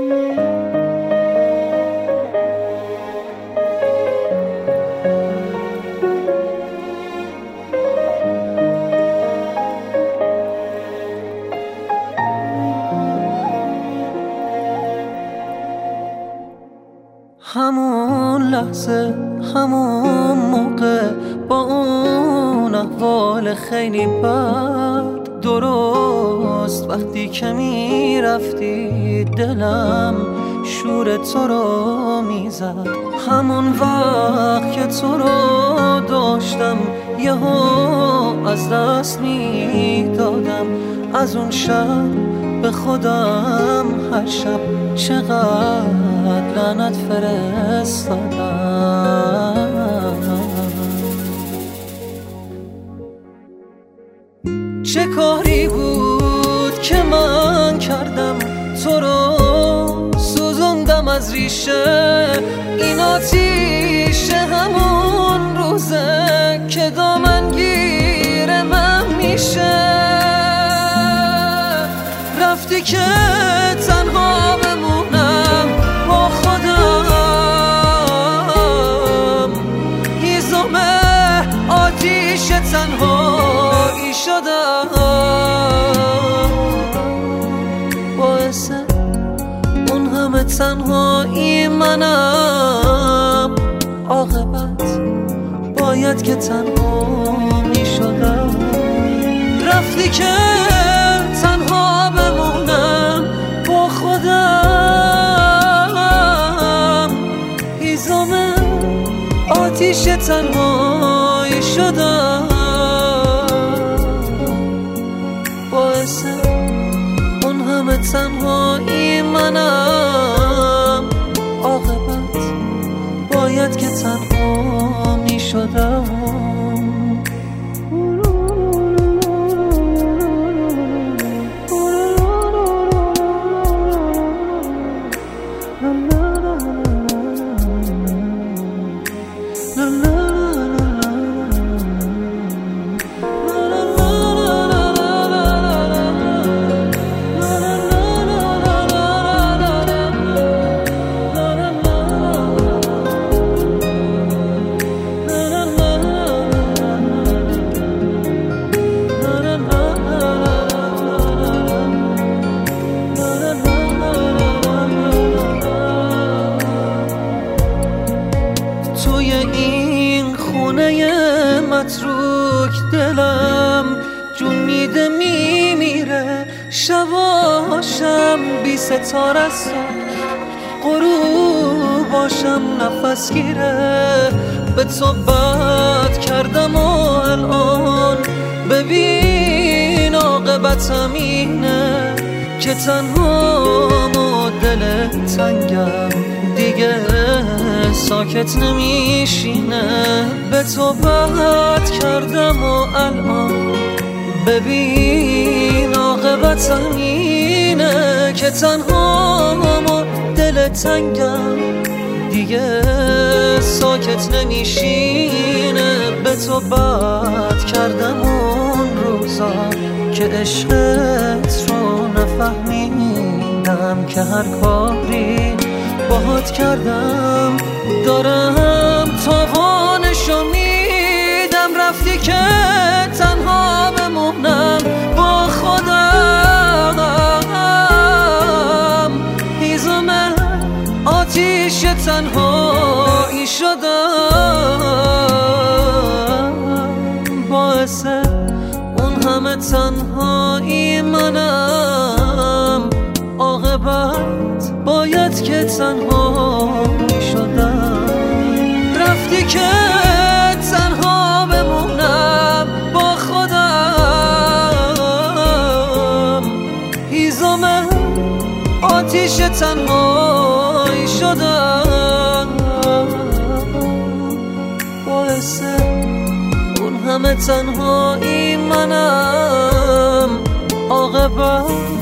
همون لحظه همون موقع با اون احوال خیلی بد، درست وقتی که میرفتی دلم شور تو رو میزد. همون وقت که تو رو داشتم یهو از دست میدادم. از اون شب به خودم هر شب چقدر لعنت فرستادم. چه کاری بود که من کردم تو رو سوزوندم از ریشه این آتیشه. همون روزه که دامنگیر من میشه. رفتی که تنها بمونم با خودم، هیزم آتیش تنهایی شدم. باعث اون همه تنهایی منم، عاقبت باید که تنها می شدم. رفتی که تنها بمونم با خودم، هیزم آتیش تنهایی شدم. باعث اون همه تنهایی منم، عاقبت باید که تنها می شدم. توی این خونه متروک دلم جون میده میمیره. شباشم بی ستاره است، غروباشم نفس گیره. به تو بد کردم و الان ببین عاقبتم اینه که تنهام و دل تنگم دیگه ساکت نمیشینه. به تو بد کردم و الان ببین عاقبتم اینه که تنهام و دل تنگم دیگه ساکت نمیشینه. به تو بد کردم اون روزا که عشقت رو نفهمیدم، که هر کاری باهات کردم دارم تاوانشو میدم. رفتی که تنها بمونم با خودم، هیزم آتیش تنهایی شدم. باعث اون همه تنهایی منم، عاقبت باید که تنها می شدم. رفتی که تنها بمونم با خودم، هیزم آتیش تنهایی شدم. باعث اون همه تنهایی منم، عاقبت